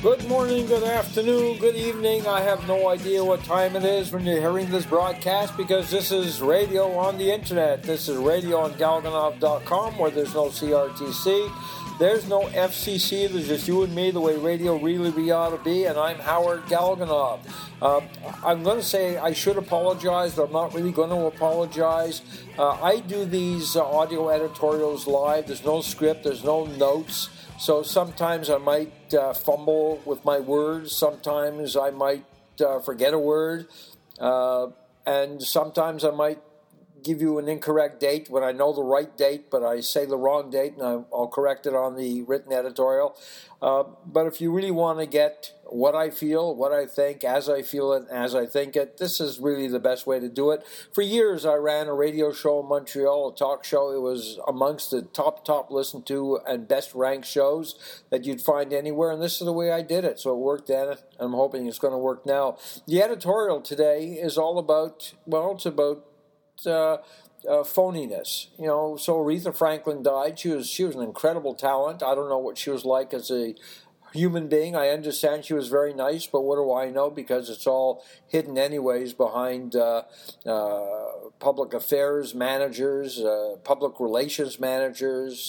Good morning, good afternoon, good evening. I have no idea what time it is when you're hearing this broadcast because this is radio on the internet. This is radio on Galganov.com where there's no CRTC. There's no FCC. There's just you and me, the way radio really ought to be, and I'm Howard Galganov. I'm going to say I should apologize, but I'm not really going to apologize. I do these audio editorials live. There's no script. There's no notes. So sometimes I might fumble with my words. Sometimes I might forget a word. And sometimes I might give you an incorrect date when I know the right date, but I say the wrong date, and I'll correct it on the written editorial. But if you really want to get what I feel, what I think, as I feel it, as I think it, this is really the best way to do it. For years, I ran a radio show in Montreal, a talk show. It was amongst the top listened to and best ranked shows that you'd find anywhere, and this is the way I did it. So it worked then, and I'm hoping it's going to work now. The editorial today is all about, it's about phoniness. You know, so Aretha Franklin died. She was an incredible talent. I don't know what she was like as a human being. I understand she was very nice, but what do I know? Because it's all hidden anyways behind public affairs managers, public relations managers.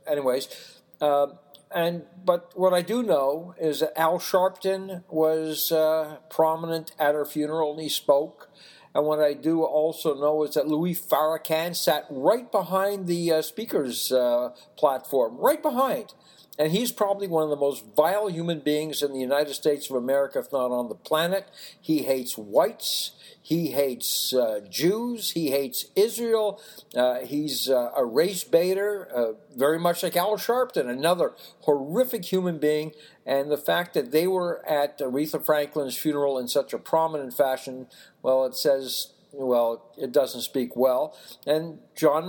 But what I do know is that Al Sharpton was prominent at her funeral, and he spoke. And what I do also know is that Louis Farrakhan sat right behind the speaker's platform, right behind. And he's probably one of the most vile human beings in the United States of America, if not on the planet. He hates whites. He hates Jews. He hates Israel. He's a race baiter, very much like Al Sharpton, another horrific human being. And the fact that they were at Aretha Franklin's funeral in such a prominent fashion, it doesn't speak well. And John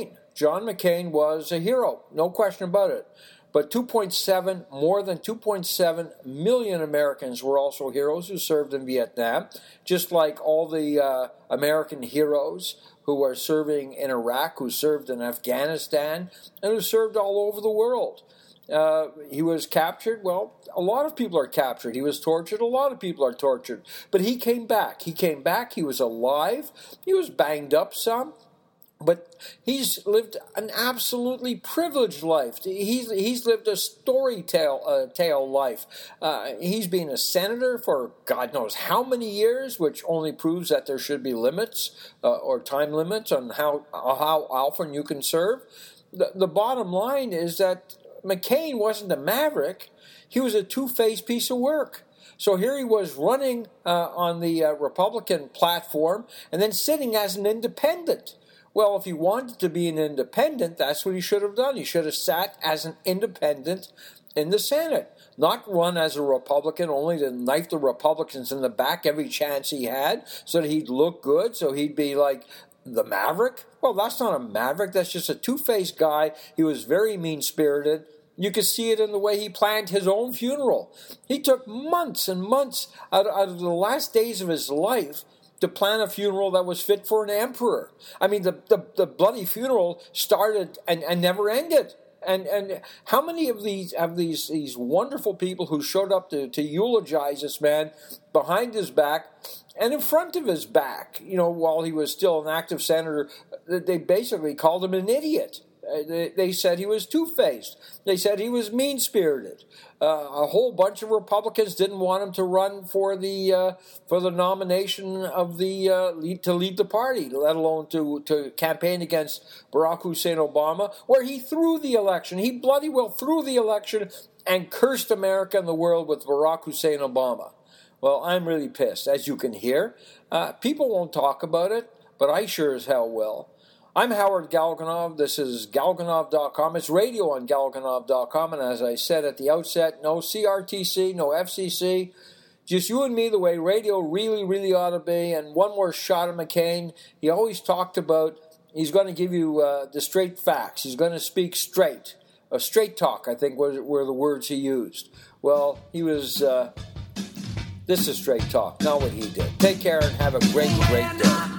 McCain was a hero, no question about it. But more than 2.7 million Americans were also heroes who served in Vietnam, just like all the American heroes who are serving in Iraq, who served in Afghanistan, and who served all over the world. He was captured. Well, a lot of people are captured. He was tortured. A lot of people are tortured. But he came back. He was alive. He was banged up some. But he's lived an absolutely privileged life. He's lived a tale life. He's been a senator for God knows how many years, which only proves that there should be limits or time limits on how often you can serve. The bottom line is that McCain wasn't a maverick. He was a two-faced piece of work. So here he was running on the Republican platform and then sitting as an independent. Well, if he wanted to be an independent, that's what he should have done. He should have sat as an independent in the Senate, not run as a Republican, only to knife the Republicans in the back every chance he had so that he'd look good, so he'd be like the maverick. Well, that's not a maverick. That's just a two-faced guy. He was very mean-spirited. You could see it in the way he planned his own funeral. He took months and months out of the last days of his life to plan a funeral that was fit for an emperor. I mean, the bloody funeral started and never ended. And how many of these wonderful people who showed up to eulogize this man behind his back and in front of his back, while he was still an active senator, they basically called him an idiot. They said he was two-faced. They said he was mean-spirited. A whole bunch of Republicans didn't want him to run for the nomination of to lead the party, let alone to campaign against Barack Hussein Obama, where he threw the election. He bloody well threw the election and cursed America and the world with Barack Hussein Obama. Well, I'm really pissed, as you can hear. People won't talk about it, but I sure as hell will. I'm Howard Galganov. This is Galganov.com. It's radio on Galganov.com. And as I said at the outset, no CRTC, no FCC. Just you and me the way radio really ought to be. And one more shot at McCain. He always talked about he's going to give you the straight facts. He's going to speak straight. Straight talk, I think, were the words he used. Well, he was... this is straight talk, not what he did. Take care and have a great day.